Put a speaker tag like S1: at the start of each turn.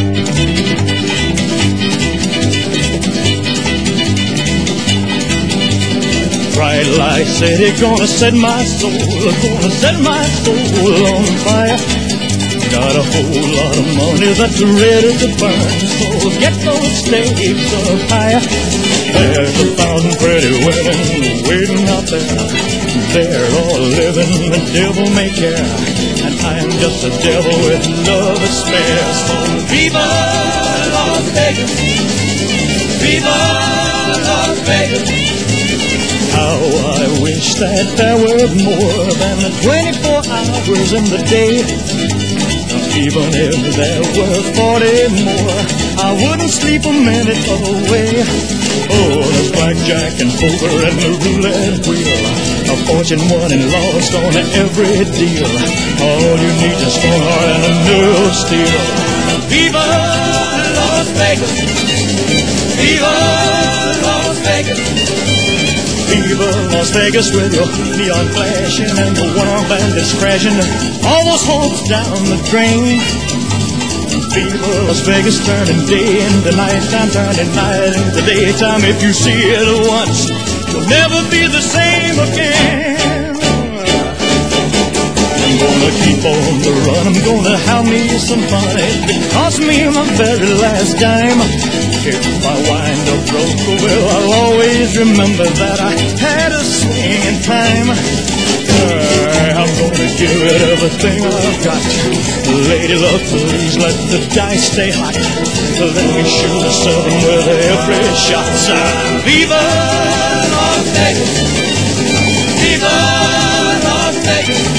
S1: Bright light city, gonna set my soul, gonna set my soul on fire. Got a whole lot of money that's ready to burn, so get those stakes up higher. There's 1,000 pretty women waiting out there. They're all living the devil may care, and I'm just a devil with love to spare. So viva Las Vegas, viva Las Vegas. How I wish that there were more than 24 hours in the day. Even if there were 40 more, I wouldn't sleep a minute away. Oh, there's blackjack and poker and the roulette wheel, a fortune won and lost on every deal. All you need is a strong heart and a nerve of steel. Viva Las Vegas, viva Las Vegas. Viva Las Vegas with your neon flashing and your one-armed bandits crashing, all those hopes down the drain. Viva Las Vegas turning day into nighttime, turning night into daytime. If you see it once, you'll never be the same again. I'm gonna keep on the run, I'm gonna have me some fun. It cost me my very last dime. If I wind up broke, well, I'll always remember that I had a swing in time. I'm gonna give it everything I've got. Lady luck, please let the dice stay hot. Let me shoot a 7 with every shot. Viva Las Vegas, viva Las Vegas.